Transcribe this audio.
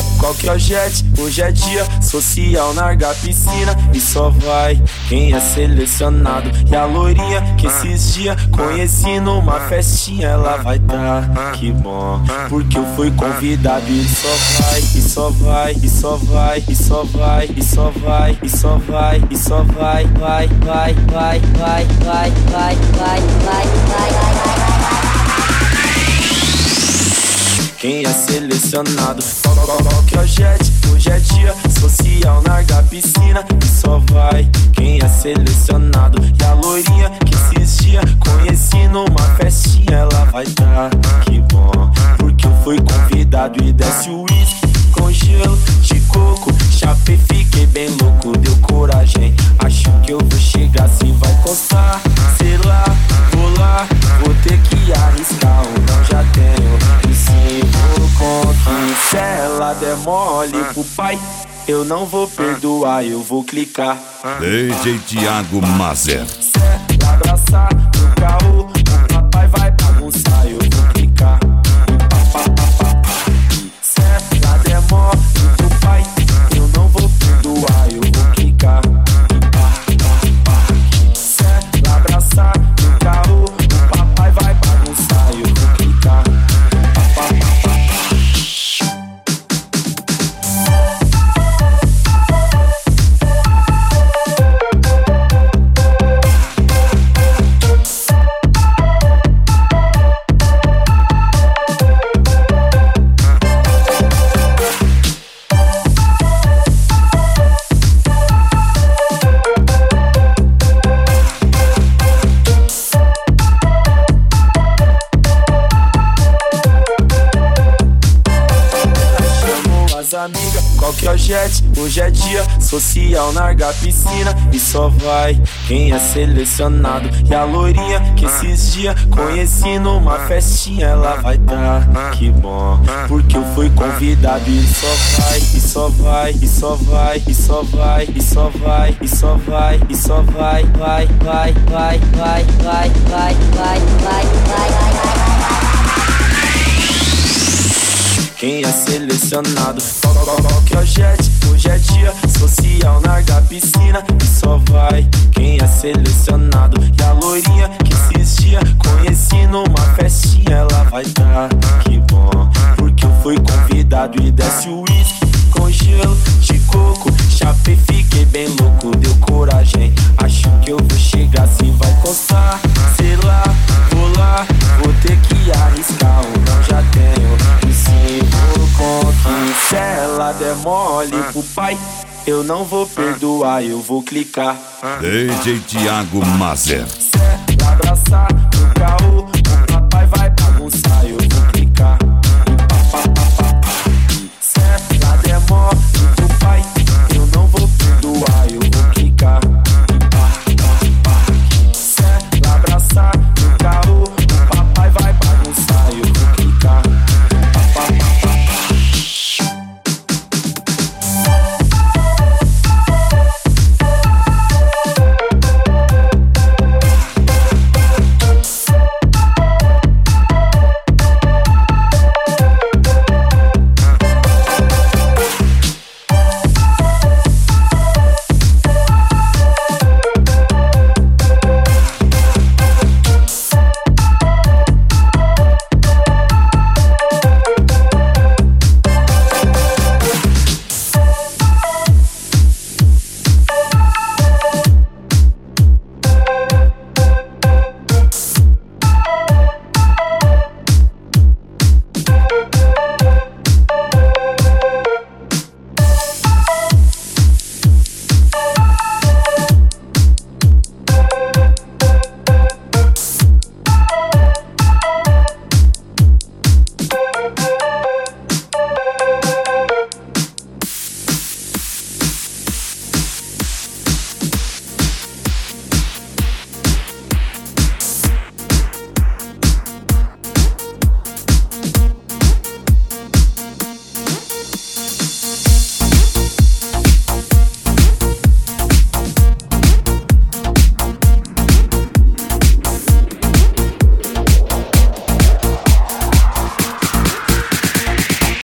qual que é o jet? Hoje é dia social, larga a piscina e só vai quem é selecionado. E a loirinha que esses dias conheci numa festinha, ela vai tá, que bom, porque eu fui convidado. E só vai, e só vai, e só vai, e só vai, e só vai, e só vai, e só vai, vai, vai, vai, vai, vai, vai, vai, vai, vai. Quem é selecionado, qual que é o jet? Hoje é dia social, larga a piscina e só vai quem é selecionado. E a loirinha que esses dias conheci numa festinha, ela vai tá, que bom, porque eu fui convidado. E desce o uísque com gelo de coco, chapei, fiquei bem louco, deu coragem, acho que eu vou chegar, se vai constar, sei lá, vou lá, vou ter que arriscar, ou não já tenho, e se vou conquistar. Se ela der mole pro pai, eu não vou perdoar, eu vou clicar. DJ Thiago Mazer. Se ela abraçar no carro, o papai vai bagunçar, eu vou clicar. Se ela der mole pro pai, eu não vou perdoar, eu vou clicar. Se ela abraçar no carro, o papai vai bagunçar, eu vou clicar. Amiga, qual que é o jet? Hoje é dia social, larga a piscina e só vai quem é selecionado. E a loirinha que esses dias conheci numa festinha, ela vai tá, que bom, porque eu fui convidado. E só vai, e só vai, e só vai, e só vai, e só vai, e só vai, e só vai, vai, vai, vai, vai, vai, vai, vai, vai, vai. Quem é selecionado, qual que é o jet? Hoje é dia social, larga a piscina e só vai quem é selecionado. E a loirinha que esses dias conheci numa festinha, ela vai tá, que bom, porque eu fui convidado. E desce o uísque com gelo de coco, chapei, fiquei bem louco, deu coragem, acho que eu vou chegar, se vai constar, sei lá, vou lá, vou ter que arriscar, ou não já tenho, e se vou conquistar. Se ela der mole pro pai, eu não vou perdoar, eu vou clicar. DJ Thiago Mazer. Se